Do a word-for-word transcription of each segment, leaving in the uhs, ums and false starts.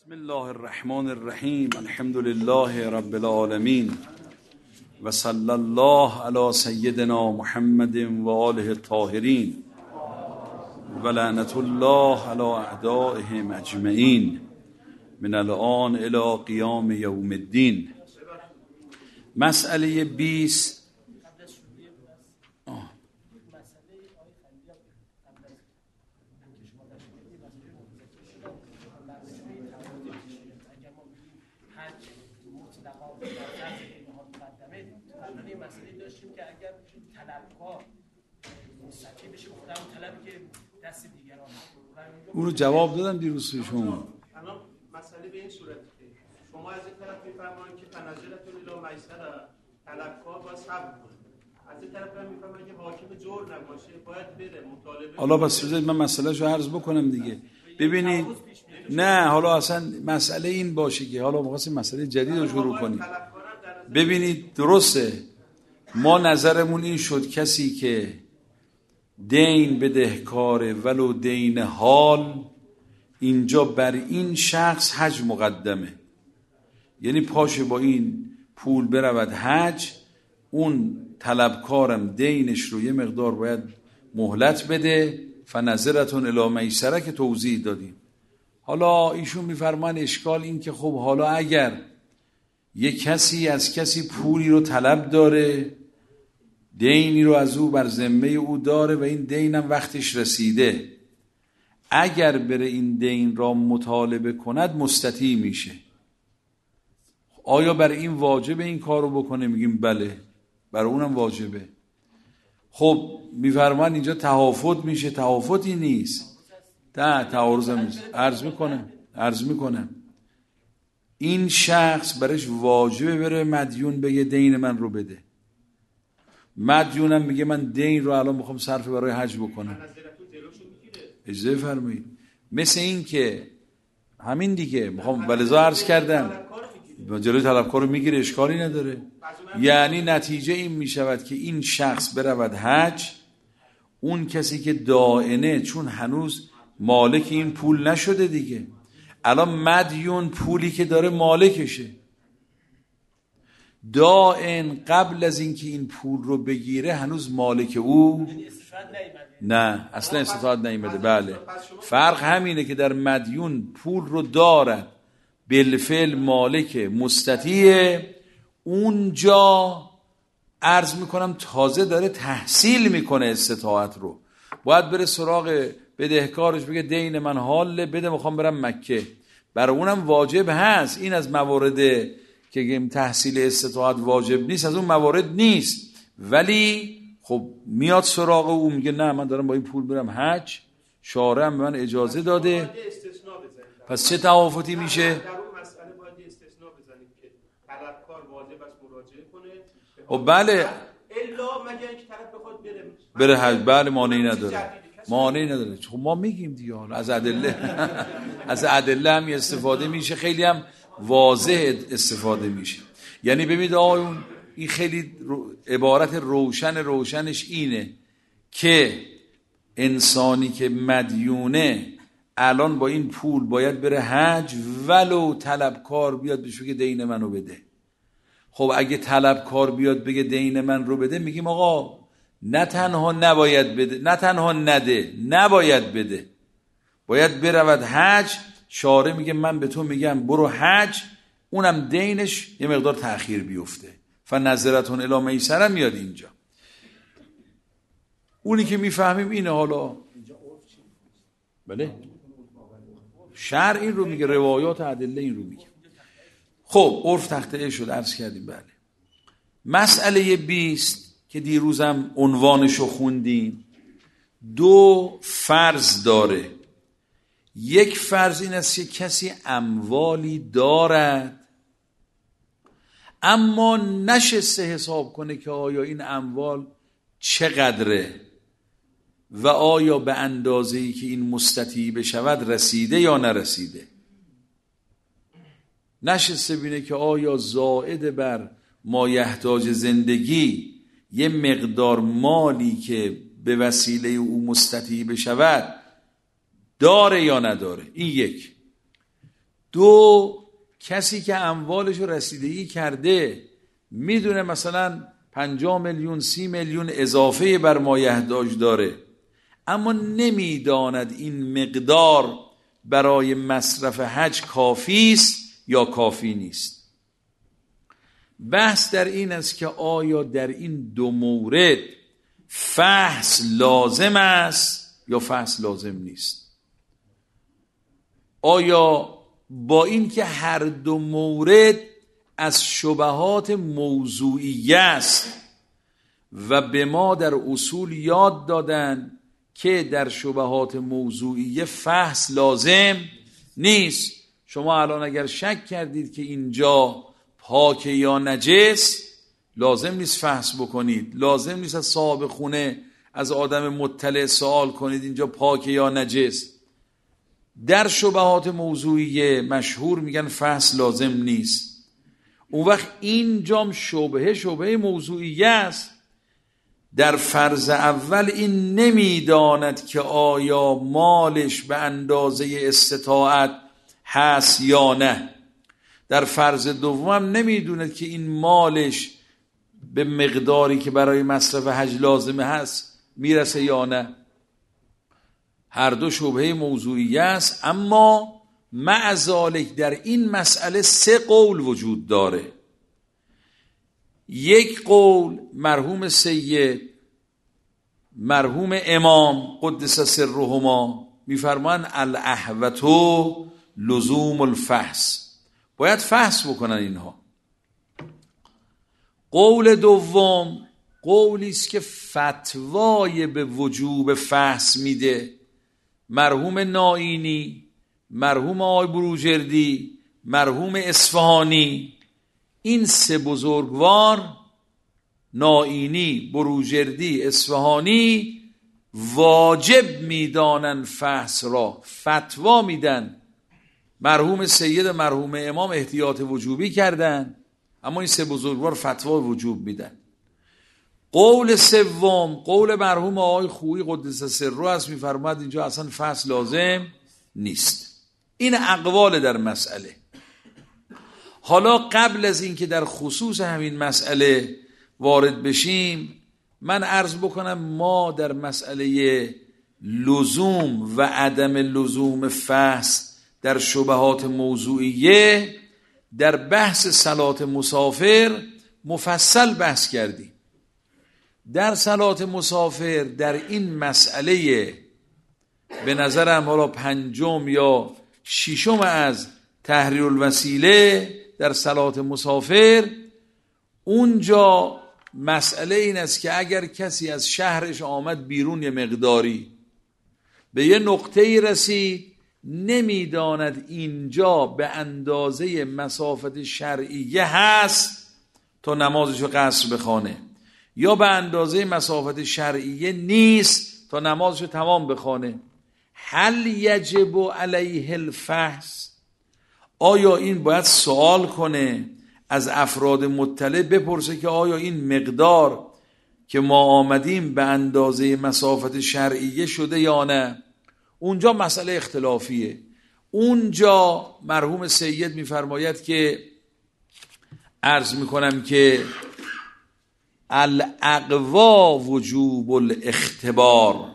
بسم الله الرحمن الرحیم. الحمد لله رب العالمین و صلی الله علی سیدنا محمد و آله الطاهرین و لعنت الله علی اعدائهم اجمعین من الان الی قیام یوم الدین. مسئله بیست. اون رو جواب دادم دیروز شما. الان مسئله به این صورته که شما از این طرف میفرمایید که تنزلتون الی میسره، طلبکار باید صبر کنه. از این طرف هم میفرمایید که حاکم جور نباشه، باید بره مطالبه. حالا بس بذارید من مسئله‌شو عرض بکنم دیگه. ببینید نه حالا اصلا مسئله این باشه که حالا می‌خواستیم مسئله جدید رو شروع کنیم. ببینید درسته، ما نظرمون این شد کسی که دین بدهکاره ولو دین حال، اینجا بر این شخص حج مقدمه، یعنی پاشه با این پول برود حج، اون طلبکارم دینش رو یه مقدار باید مهلت بده. فنظرتون الی میسره که توضیح دادیم. حالا ایشون میفرمان اشکال این که خب حالا اگر یه کسی از کسی پولی رو طلب داره، دینی رو از او بر ذمه او داره و این دینم وقتش رسیده، اگر بره این دین را مطالبه کند مستطیع میشه. آیا بر این واجبه این کار رو بکنه؟ میگیم بله، بر اونم واجبه. خب میفرمان اینجا تهافت میشه. تهافتی نیست، نه تعارض نیست. عرض میکنم عرض میکنم این شخص برش واجبه بره مدیون بگه دین من رو بده. مدیونم میگه من دین رو الان میخوام صرف برای حج بکنم، اجازه فرمایید. مثل این که همین دیگه میخوام ولذا عرض کردم جلوی طلبکار رو میگیره، اشکالی نداره. یعنی نتیجه این میشود که این شخص برود حج، اون کسی که دائنه چون هنوز مالک این پول نشده دیگه، الان مدیون پولی که داره مالکشه، دائن قبل از اینکه این پول رو بگیره هنوز مالک او نه، اصلا استطاعت نیامده. بله، فرق همینه که در مدیون پول رو دارد بالفعل مالک مستطیع، اونجا عرض میکنم تازه داره تحصیل میکنه استطاعت رو، باید بره سراغ بدهکارش بگه دین من حاله بده، میخوام برم مکه. برای اونم واجب هست. این از موارد که تحصیل استطاعت واجب نیست، از اون موارد نیست، ولی خب میاد سراغ او میگه نه من دارم با این پول برم حج، شارع من اجازه داده. پس چه توافتی میشه؟ در اون مسئله باید استثناء بزنیم که طلبکار واجب است مراجعه کنه. خب بله، الا مگر اینکه طرف بخواد بره بره حج، بله مانعی نداره، مانعی نداره. خب ما میگیم دیگه حالا از ادله از ادله هم استفاده میشه، خیلی هم واضح استفاده میشه. یعنی ببینید آقایون این خیلی عبارت روشن روشنش اینه که انسانی که مدیونه الان با این پول باید بره حج، ولو طلبکار بیاد بهش بگه دین منو بده. خب اگه طلبکار بیاد بگه دین من رو بده، میگیم آقا نه تنها نباید بده، نه تنها نده، نباید بده، باید برود حج. شارع میگه من به تو میگم برو حج، اونم دینش یه مقدار تأخیر بیفته. فنظرتون الی میسره میاد اینجا. اونی که میفهمیم اینه. حالا بله شرع این رو میگه، روایات ادله این رو میگه. خب عرف تخته شد، عرض کردیم. بله مسئله بیست که دیروزم عنوانشو خوندیم، دو فرض داره. یک فرض این است که کسی اموالی دارد اما نشسته حساب کنه که آیا این اموال چقدره و آیا به اندازه‌ای که این مستطیع بشود رسیده یا نرسیده. نشسته بینه که آیا زائد بر مایحتاج زندگی یه مقدار مالی که به وسیله او مستطیع بشود داره یا نداره. این یک. دو، کسی که اموالش رو رسیدگی کرده میدونه مثلا پنجاه میلیون سی میلیون اضافه بر مایحتاج داره، اما نمیداند این مقدار برای مصرف حج کافی است یا کافی نیست. بحث در این است که آیا در این دو مورد فحص لازم است یا فحص لازم نیست. آیا با این که هر دو مورد از شبهات موضوعیه است و به ما در اصول یاد دادن که در شبهات موضوعیه فحص لازم نیست. شما الان اگر شک کردید که اینجا پاک یا نجس، لازم نیست فحص بکنید، لازم نیست از صاحب خونه، از آدم مطلع سوال کنید اینجا پاک یا نجس. در شبهات موضوعیه مشهور میگن فحص لازم نیست. اون وقت اینجام شبهه شبهه موضوعیه است. در فرض اول این نمیداند که آیا مالش به اندازه استطاعت هست یا نه. در فرض دوم نمیدوند که این مالش به مقداری که برای مصرف حج لازمه هست میرسه یا نه. هر دو شبهه موضوعی است، اما مع ذالک در این مسئله سه قول وجود داره. یک قول مرحوم سید، مرحوم امام قدس سرهما میفرمان الاحوط لزوم الفحص، باید فحص بکنن اینها. قول دوم قولی است که فتوای به وجوب فحص میده مرحوم نائینی، مرحوم آقای بروجردی، مرحوم اصفهانی. این سه بزرگوار، نائینی، بروجردی، اصفهانی، واجب میدانن فحص را، فتوا میدن. مرحوم سید و مرحوم امام احتیاط وجوبی کردن، اما این سه بزرگوار فتوا وجوب میدن. قول سوم قول مرحوم آقای خویی قدس سره است، میفرماد اینجا اصلا فحص لازم نیست. این اقوال در مسئله. حالا قبل از اینکه در خصوص همین مسئله وارد بشیم، من عرض بکنم ما در مسئله لزوم و عدم لزوم فحص در شبهات موضوعیه در بحث صلات مسافر مفصل بحث کردیم. در صلات مسافر در این مسئله به نظرم حالا پنجم یا ششم از تحریر الوسیله در صلات مسافر، اونجا مسئله این است که اگر کسی از شهرش آمد بیرون یه مقداری به یه نقطه‌ای رسید، نمیداند اینجا به اندازه مسافت شرعیه هست تا نمازشو قصر بخوانه، یا به اندازه مسافت شرعیه نیست تا نمازشو تمام بخوانه. هل یجب علیه الفحص؟ آیا این باید سوال کنه از افراد مطلع، بپرسه که آیا این مقدار که ما آمدیم به اندازه مسافت شرعیه شده یا نه؟ اونجا مسئله اختلافیه. اونجا مرحوم سید میفرماید که عرض میکنم که الاقوا وجوب الاختبار.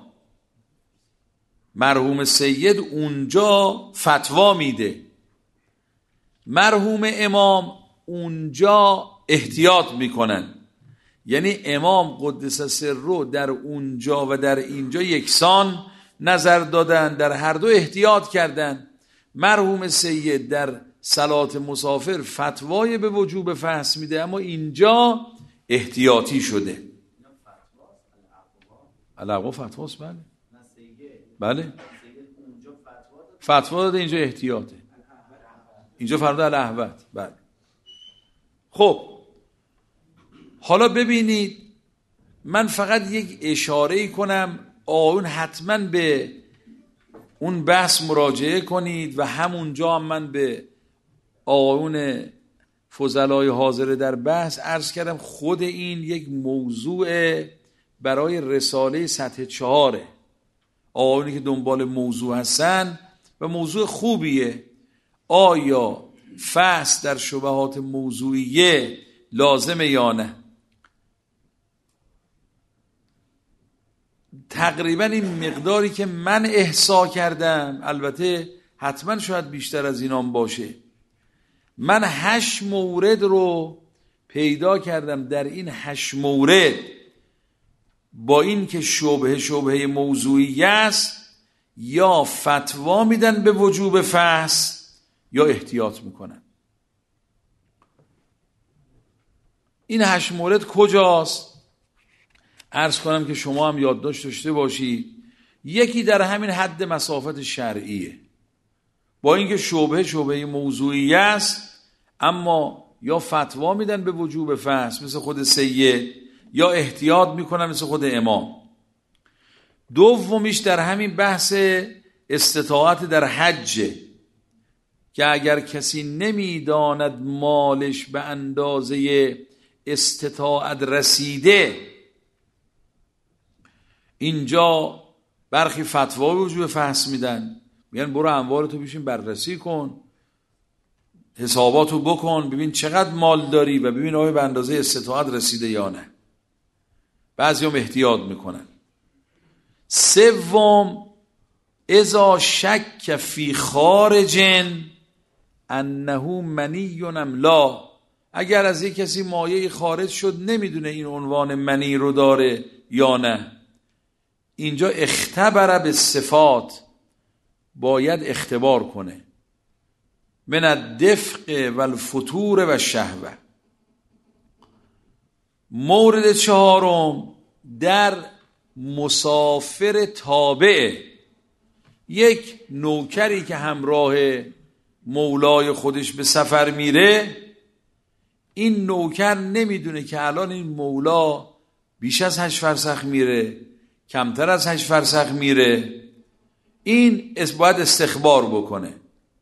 مرحوم سید اونجا فتوا میده، مرحوم امام اونجا احتیاط میکنن. یعنی امام قدس سره در اونجا و در اینجا یکسان نظر دادن، در هر دو احتیاط کردن. مرحوم سید در صلات مسافر فتوای به وجوب فحص میده، اما اینجا احتیاطی شده. الاقوا فتواست. بله بله فتوا داده، اینجا احتیاطه، اینجا فردا الاحوط. بله. خب حالا ببینید، من فقط یک اشاره کنم، آن حتما به اون بحث مراجعه کنید و همونجا هم من به آقایون فضلای حاضر در بحث عرض کردم خود این یک موضوع برای رساله سطح چهاره. آقایونی که دنبال موضوع هستن و موضوع خوبیه. آیا فحص در شبهات موضوعیه لازمه یا نه. تقریبا این مقداری که من احصا کردم، البته حتما شاید بیشتر از اینام باشه، من هشت مورد رو پیدا کردم. در این هشت مورد با این که شبهه شبهه موضوعی است، یا فتوا میدن به وجوب فحص یا احتیاط میکنن. این هشت مورد کجاست؟ عرض کنم که شما هم یادداشت داشته باشید. یکی در همین حد مسافت شرعیه، با اینکه شبهه شبهه موضوعی است، اما یا فتوا میدن به وجوب فحص مثل خود سید، یا احتیاط میکنن مثل خود امام. دومیش در همین بحث استطاعت در حج، که اگر کسی نمیداند مالش به اندازه استطاعت رسیده، اینجا برخی فتوا به وجوب فحص میدن، میگن برو اموالتو بیشین بررسی کن، حساباتو بکن، ببین چقدر مال داری و ببین آیا به اندازه استطاعت رسیده یا نه. بعضی هم احتیاط میکنن. سوم، اذا شک فی خارج انه منی ام لا، اگر از یک کسی مایه خارج شد نمیدونه این عنوان منی رو داره یا نه، اینجا اختبر به صفات، باید اختبار کنه، من الدفق و الفتور و شهوه. مورد چهارم، در مسافر تابع، یک نوکری که همراه مولای خودش به سفر میره، این نوکر نمیدونه که الان این مولا بیش از هشت فرسخ میره، کمتر از هشت فرسخ میره، این باید استخبار بکنه.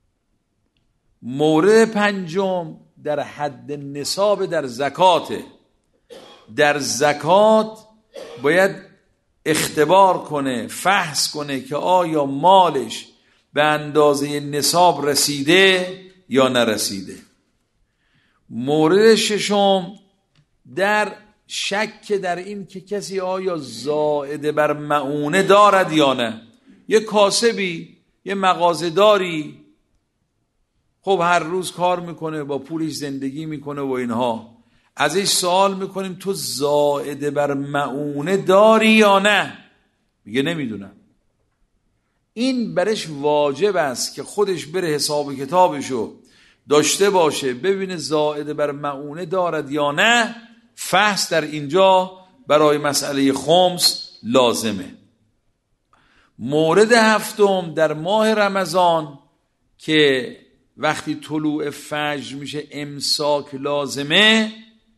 مورد پنجم، در حد نصاب در زکاته، در زکات باید اختبار کنه، فحص کنه که آیا مالش به اندازه نصاب رسیده یا نرسیده. مورد ششم، در شک در این که کسی آیا زائد بر مؤونه دارد یا نه. یه کاسبی، یه مغازه‌داری، خب هر روز کار میکنه، با پولش زندگی میکنه و اینها، ازش سوال میکنیم تو زائد بر مؤونه داری یا نه؟ میگه نمیدونم. این برش واجب است که خودش بره حساب کتابشو داشته باشه، ببینه زائد بر مؤونه دارد یا نه. فحص در اینجا برای مسئله خمس لازمه. مورد هفتم، در ماه رمضان که وقتی طلوع فجر میشه امساک لازمه،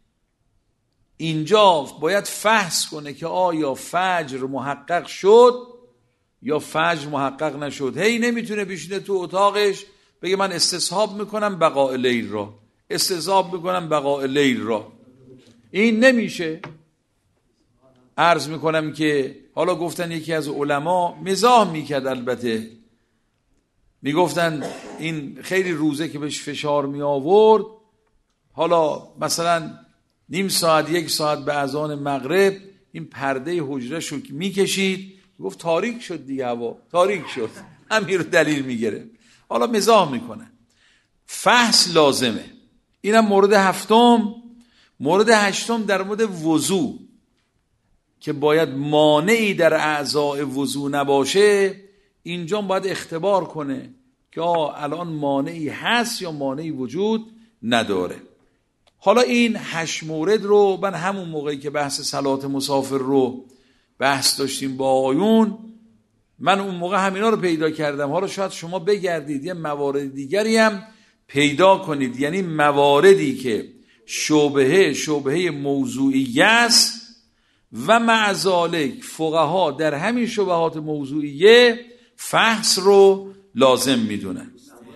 اینجا باید فحص کنه که آیا فجر محقق شد یا فجر محقق نشد. هی نمیتونه بشینه تو اتاقش بگه من استصحاب میکنم بقاء لیل را، استصحاب میکنم بقاء لیل را. این نمیشه. عرض میکنم که حالا گفتن یکی از علما مزاح میکرد، البته میگفتن این خیلی روزه که بهش فشار می آورد، حالا مثلا نیم ساعت یک ساعت به اذان مغرب این پرده حجره شو میکشید، گفت تاریک شد دیگه، هوا تاریک شد، همین رو دلیل میگیره. حالا مزاح میکنه. فحص لازمه. اینم مورد هفتم. مورد هشتم، در مورد وضو که باید مانعی در اعضاء وضو نباشه، اینجا باید اختبار کنه که الان مانعی هست یا مانعی وجود نداره. حالا این هشت مورد رو من همون موقعی که بحث صلات مسافر رو بحث داشتیم با آیون، من اون موقع همینا رو پیدا کردم. حالا شاید شما بگردید یه موارد دیگری هم پیدا کنید، یعنی مواردی که شبهه شبهه موضوعی است و مع ذالک فقها در همین شبهات موضوعیه فحص رو لازم میدونن.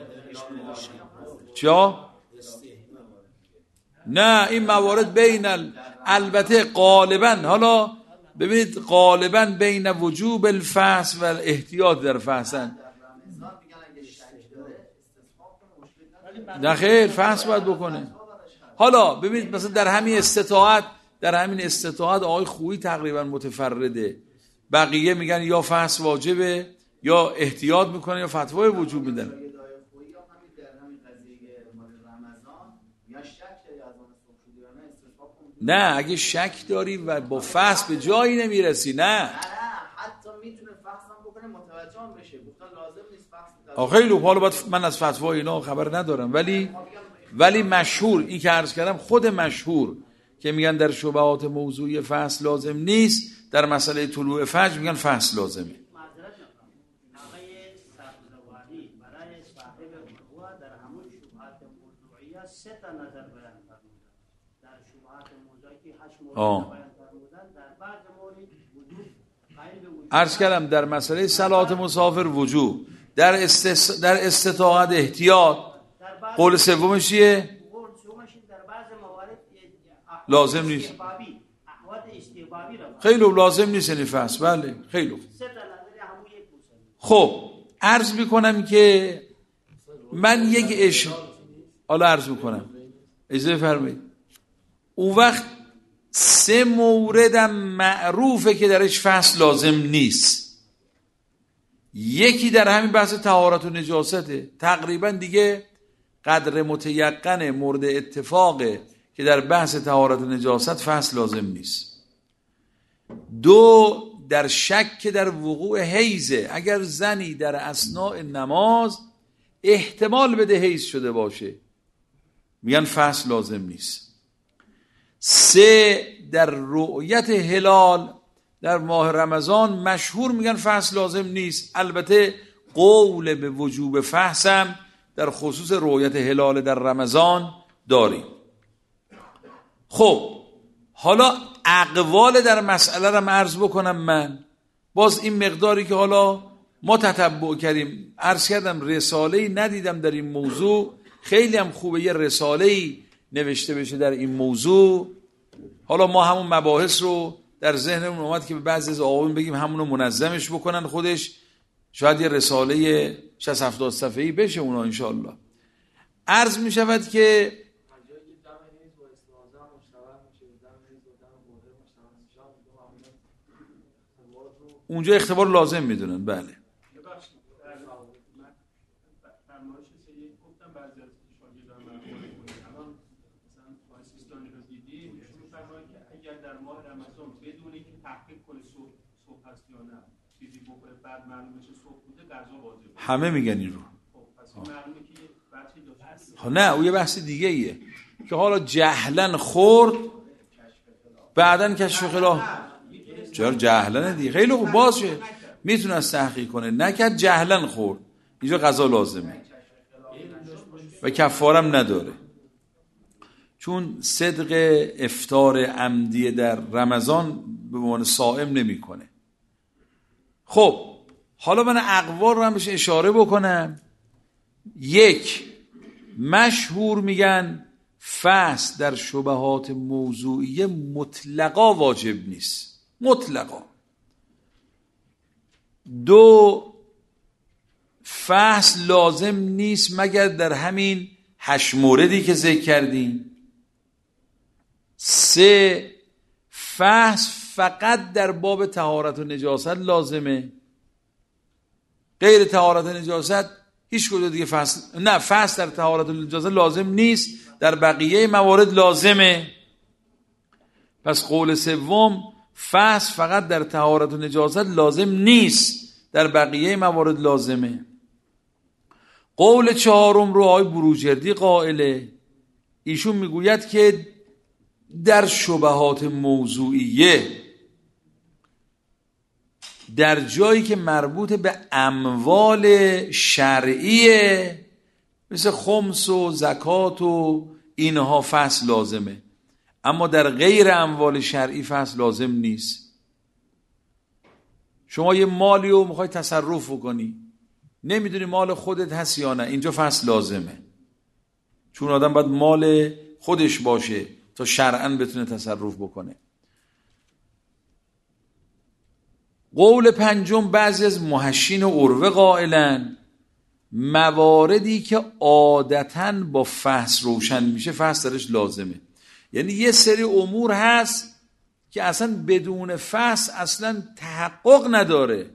چرا؟ نه، این موارد بین ال... البته غالبا، حالا ببینید غالبا بین وجوب الفحص و احتیاط در فحصن. نه خیر فحص باید بکنه. حالا ببینید مثلا در همین استطاعت در همین استطاعت آقای خویی تقریبا متفرده، بقیه میگن یا فحص واجبه یا احتیاط میکنه یا فتوای وجوب میدن. نه اگه شک داری و با فحص به جایی نمیرسی نه نه حتی میتونه فحص هم بکنه متوجه هم بشه، گفتن لازم نیست فحص. آخه خیلی حالا باید من از فتوای اینا خبر ندارم، ولی ولی مشهور این که عرض کردم خود مشهور که میگن در شبهات موضوعی فحص لازم نیست، در مسئله طلوع فجر میگن فحص لازمه. سه تا نظر بیان فرمودن در شبهات موضوعی که هشت مورد بیان فرمودن، در بعض مورد وجوب قائل به وجوب. عرض کردم در مسئله صلات مسافر وجوب، در استس... در استطاعت احتیاط. قول سومش چیه؟ قول سومش در بعض موارد لازم نیست. احوال استحبابی را خیلی لازم نیست نفس. بله خیلی سه تا نظر همون یک بود. خب عرض میکنم که من یک اش حالا عرض میکنم اجازه فرمایید. اون وقت سه موردم معروفه که درش فحص لازم نیست. یکی در همین بحث طهارت و نجاسته، تقریبا دیگه قدر متیقن مورد اتفاقه که در بحث طهارت و نجاست فحص لازم نیست. دو در شک در وقوع حیزه، اگر زنی در اثناء نماز احتمال بده حیز شده باشه میگن فحص لازم نیست. سه در رؤیت هلال در ماه رمضان مشهور میگن فحص لازم نیست، البته قول به وجوب فحصم در خصوص رؤیت هلال در رمضان داریم. خب حالا اقوال در مسئله را عرض بکنم. من باز این مقداری که حالا ما تتبع کردیم، عرض کردم رساله‌ای ندیدم در این موضوع، خیلی هم خوبه یه رساله‌ای نوشته بشه در این موضوع. حالا ما همون مباحث رو در ذهنمون اومد که به بعضی از آقایون بگیم همونو منظمش بکنن خودش، شاید یه رساله شصت هفتاد صفحه‌ای بشه اونا انشاءالله. عرض می شود که اونجا اختبار لازم میدونن. بله همه میگن این رو. خب نه اون یه بحث دیگه ایه که حالا جهلن خورد بعدن کشف خلاف. چرا جهلن دیگه خیلی خوب باشه میتونه از تحقیق کنه، نکرد جهلن خورد اینجا قضا لازمه و کفارم نداره، چون صدق افطار عمدی در رمضان به عنوان صائم نمیکنه. خب حالا من اقوال رو هم بهش اشاره بکنم. یک، مشهور میگن فحص در شبهات موضوعیه مطلقا واجب نیست، مطلقا. دو، فحص لازم نیست مگر در همین هشت موردی که ذکر کردیم. سه، فحص فقط در باب طهارت و نجاست لازمه، غیر طهارت و نجاست هیچ کجا دیگه فحص نه. فحص در طهارت و نجاست لازم نیست، در بقیه موارد لازمه. پس قول سوم فحص فقط در طهارت و نجاست لازم نیست، در بقیه موارد لازمه. قول چهارم رو آقای بروجردی قائله، ایشون میگوید که در شبهات موضوعیه در جایی که مربوط به اموال شرعیه مثل خمس و زکات و اینها فحص لازمه، اما در غیر اموال شرعی فحص لازم نیست. شما یه مالی رو میخوای تصرف کنی، نمیدونی مال خودت هست یا نه، اینجا فحص لازمه، چون آدم باید مال خودش باشه تا شرعاً بتونه تصرف بکنه. قول پنجم بعضی از محشین و عروه قائلن، مواردی که عادتاً با فحص روشن میشه فحص درش لازمه. یعنی یه سری امور هست که اصلا بدون فحص اصلا تحقق نداره.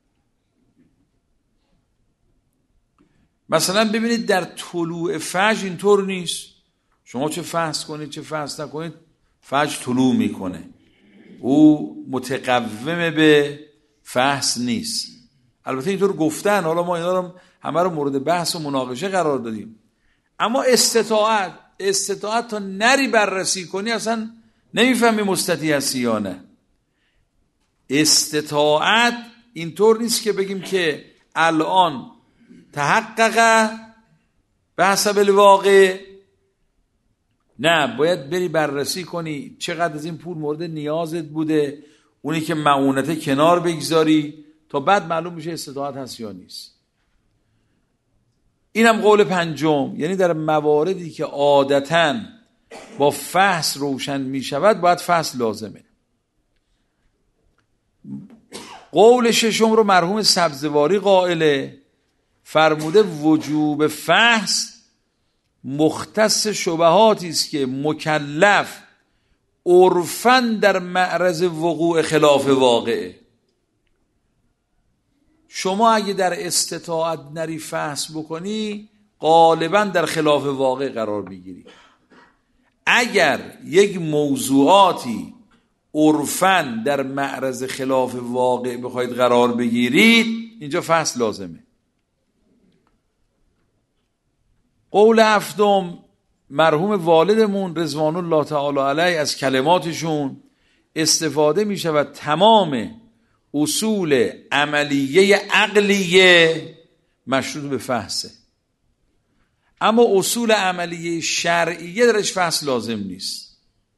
مثلا ببینید در طلوع فجر اینطور نیست، شما چه فحص کنید چه فحص نکنید فجر طلوع میکنه، او متقوم به فحص نیست. البته اینطور گفتن، حالا ما اینا رو همه رو مورد بحث و مناقشه قرار دادیم، اما استطاعت استطاعت تا نری بررسی کنی اصلا نمیفهمی مستطیع هستی یا نه. استطاعت اینطور نیست که بگیم که الان تحقق به حسب الواقع، نه، باید بری بررسی کنی چقدر از این پول مورد نیازت بوده، اونی که معونته کنار بگذاری تا بعد معلوم میشه استطاعت هست یا نیست. اینم قول پنجم، یعنی در مواردی که عادتاً با فحص روشن میشود باید فحص لازمه. قول ششم رو مرحوم سبزواری قائله، فرموده وجوب فحص مختص شبهاتی است که مکلف عرفاً در معرض وقوع خلاف واقعه. شما اگه در استطاعت نری فحص بکنی غالباً در خلاف واقع قرار میگیری. اگر یک موضوعاتی عرفاً در معرض خلاف واقع بخواید قرار بگیرید اینجا فحص لازمه. قول هفتم مرحوم والدمون رضوان الله تعالی علیه از کلماتشون استفاده می شود تمام اصول عملیه عقلیه مشروط به فحصه، اما اصول عملیه شرعیه درش فحص لازم نیست.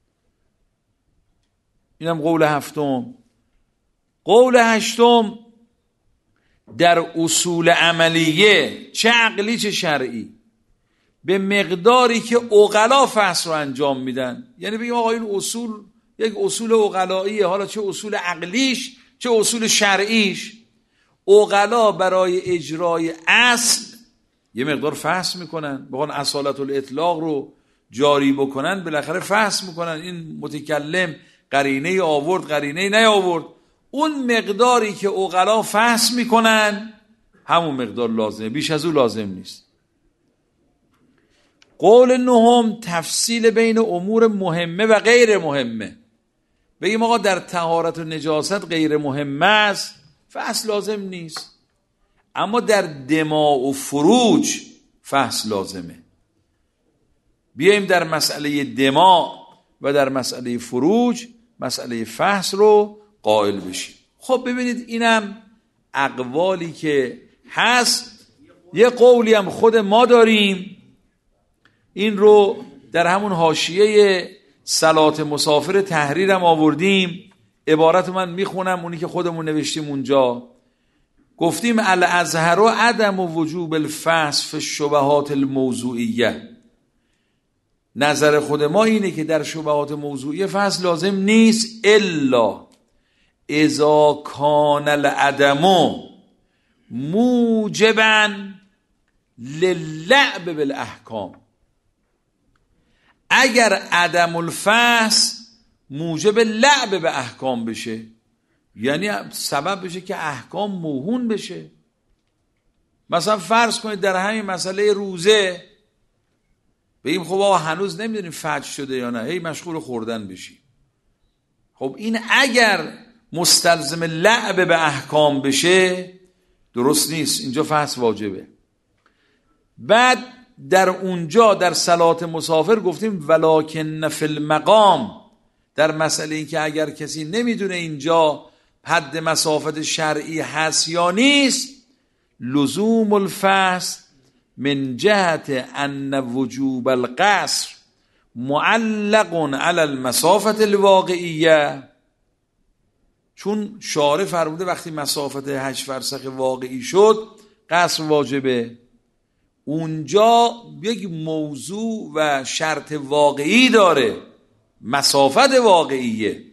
اینم قول هفتم. قول هشتم در اصول عملیه چه عقلی چه شرعی به مقداری که عقلا فحص رو انجام میدن، یعنی بگیم آقا این اصول یک اصول عقلاییه، حالا چه اصول عقلیش چه اصول شرعیش، عقلا برای اجرای اصل یه مقدار فحص میکنن، بخوان اصالت الاطلاق رو جاری بکنن بالاخره فحص میکنن، این متکلم قرینه آورد قرینه نیاورد، اون مقداری که عقلا فحص میکنن همون مقدار لازمه، بیش از اون لازم نیست. قول نهم تفصیل بین امور مهمه و غیر مهمه. بگیم آقا در طهارت و نجاست غیر مهمه است فحص لازم نیست، اما در دماء و فروج فحص لازمه. بیاییم در مسئله دماء و در مسئله فروج مسئله فحص رو قائل بشیم. خب ببینید اینم اقوالی که هست، یه قولی هم خود ما داریم، این رو در همون حاشیه صلات مسافر تحریرم آوردیم، عبارت من میخونم اونی که خودمون نوشتیم اونجا. گفتیم الازهر و عدم و وجوب الفحص فی الشبهات الموضوعیه، نظر خود ما اینه که در شبهات موضوعیه فحص لازم نیست الا اذا کان العدم موجبا للعب بالاحکام. اگر عدم الفحص موجب لعب به احکام بشه، یعنی سبب بشه که احکام موهون بشه. مثلا فرض کنید در همین مسئله روزه بگیم خب آقا هنوز نمیدونیم فجر شده یا نه، هی مشغول خوردن بشیم. خب این اگر مستلزم لعب به احکام بشه درست نیست، اینجا فحص واجبه. بعد در اونجا در صلات مسافر گفتیم ولکن فی المقام، در مسئله این که اگر کسی نمیدونه اینجا حد مسافت شرعی هست یا نیست، لزوم الفحص من جهت ان وجوب القصر معلق علی المسافت الواقعیه، چون شارع فرموده وقتی مسافت هشت فرسخ واقعی شد قصر واجبه. اونجا یک موضوع و شرط واقعی داره، مسافت واقعیه.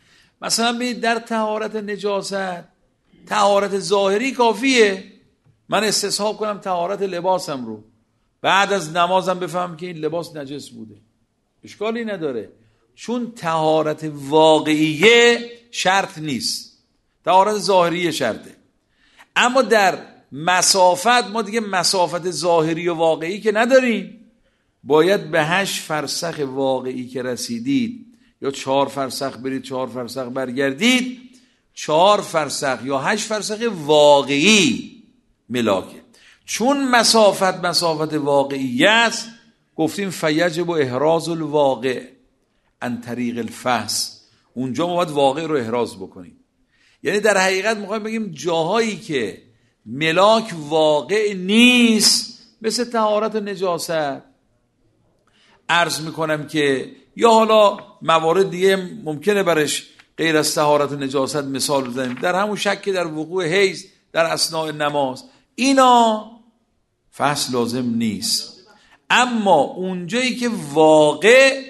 مثلا ببینید در طهارت نجاست طهارت ظاهری کافیه، من استصحاب کنم طهارت لباسم رو، بعد از نمازم بفهم که این لباس نجس بوده، اشکالی نداره، چون طهارت واقعیه شرط نیست، طهارت ظاهریه شرطه. اما در مسافت ما دیگه مسافت ظاهری و واقعی که نداریم، باید به هشت فرسخ واقعی که رسیدید یا چهار فرسخ برید چهار فرسخ برگردید، چهار فرسخ یا هشت فرسخ واقعی ملاکه. چون مسافت مسافت واقعی است، گفتیم فیجب و احراز الواقع عن طریق الفحص، اونجا ما باید واقع رو احراز بکنیم. یعنی در حقیقت میخوایم بگیم جاهایی که ملاک واقع نیست، مثل طهارت نجاست، عرض میکنم که یا حالا موارد دیگه ممکنه برش غیر از طهارت نجاست مثال بزنیم، در همون شک در وقوع حیض در اثناء نماز، اینا فحص لازم نیست. اما اونجایی که واقع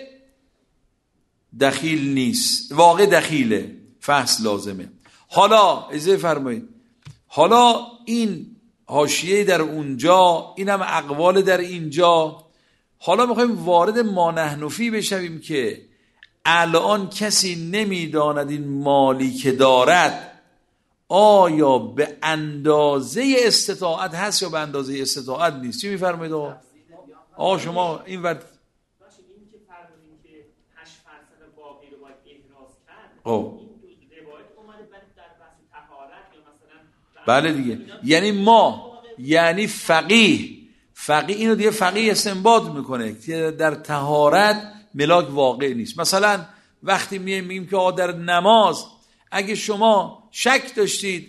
دخیل نیست، واقع دخیله، فحص لازمه. حالا اجازه فرمایید، حالا این حاشیه در اونجا، این هم اقوال در اینجا، حالا میخوایم وارد مانحنفی بشویم که الان کسی نمیداند این مالی که دارد آیا به اندازه استطاعت هست یا به اندازه استطاعت نیست. چی میفرمایید آقا؟ آقا شما این ورد این که فرمودین که هشت فرسخ باقی رو باید احراز کرد، خب این روایت اومده در بحث طهارت یا مثلا بله دیگه، یعنی ما یعنی فقیه فقیه اینو دیگه فقیه استنباط میکنه که در طهارت ملاک واقع نیست. مثلا وقتی میگیم میگیم که آقا در نماز اگه شما شک داشتید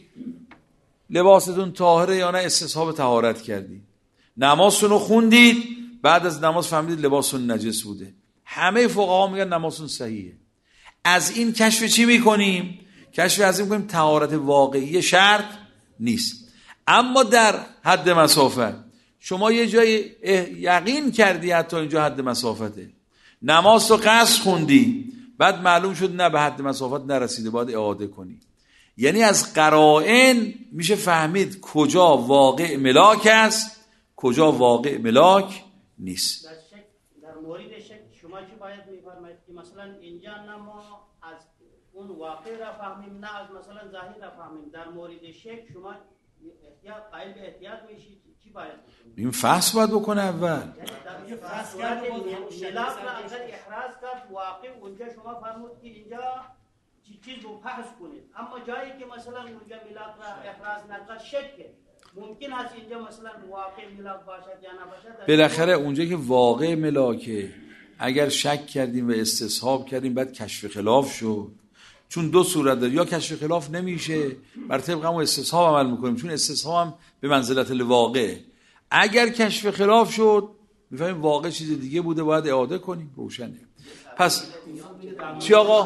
لباستون طاهره یا نه، استصحاب طهارت کردید، نمازتون رو خوندید، بعد از نماز فهمیدید لباستون نجس بوده، همه فقها میگن نمازتون صحیحه. از این کشف چی میکنیم؟ کشف از این میکنیم طهارت واقعی شرط نیست. اما در حد مسافت شما یه جای یقین کردی حتی اینجا حد مسافته، نماز تو قصد خوندی، بعد معلوم شد نه به حد مسافت نرسیده، باید اعاده کنی. یعنی از قرائن میشه فهمید کجا واقع ملاک است، کجا واقع ملاک نیست. در شک در مورد شک شما چی باید میفرمایید که مثلا اینجا نه ما از اون واقع را فهمیم نه از مثلا ظاهر را فهمیم، در مورد شک شما احتیاط قائل به احتیاط میشید، چی باید بکنید؟ این فحص باید بکنه اول. در فحص کرد ملاک را اگر احراز کرد واقع اونجا شما فرمود که اینجا چی چیز رو فحص کنید، اما جایی که مثلا اونجا ملاک را احراز نکرد شک ممکن هست اینجا مثلا واقع ملاک باشد یا نباشد. بالاخره اونجا که واقع ملاکه اگر شک کردیم و استصحاب کردیم بعد کشف خلاف شد، چون دو صورت داره، یا کشف خلاف نمیشه بر طبق همون استصحاب عمل میکنیم، چون استصحاب هم به منزلت الواقع، اگر کشف خلاف شد میفهمیم واقع چیز دیگه بوده، باید اعاده کنیم، روشنه. پس چی آقا؟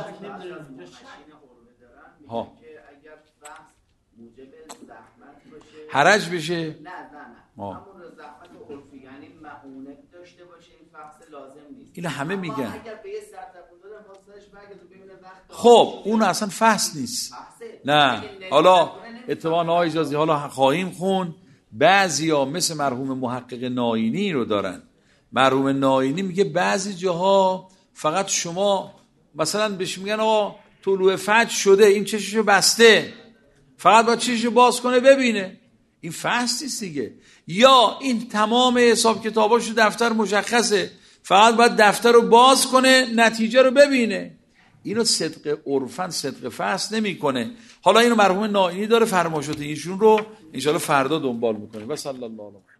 ها حرج بشه؟ نه نه نه همون زحمت عرفی، یعنی معونت داشته باشه، این فحص لازم نیست. این همه میگن اگر به یه سرطفون دادن فاصلش برگرد و ببینه وقت، خب اون اصلا فحص نیست. نه حالا اتفاقا آقای اجازی حالا خواهیم خون، بعضیا مثل مرحوم محقق ناینی رو دارن. مرحوم ناینی میگه بعضی جاها فقط شما مثلا بهش میگن آقا طلوع فجر شده، این چششو بسته، فقط باید چششو باز کنه ببینه، این فحص نیست دیگه. یا این تمام حساب کتاباشو دفتر مشخصه، فقط باید دفتر رو باز کنه نتیجه رو ببینه، اینو صدق عرفن صدق فحص نمیکنه. حالا اینو مرحوم ناینی داره، فرماشات ایشون رو انشالله فردا دنبال میکنه. و صلی الله علیه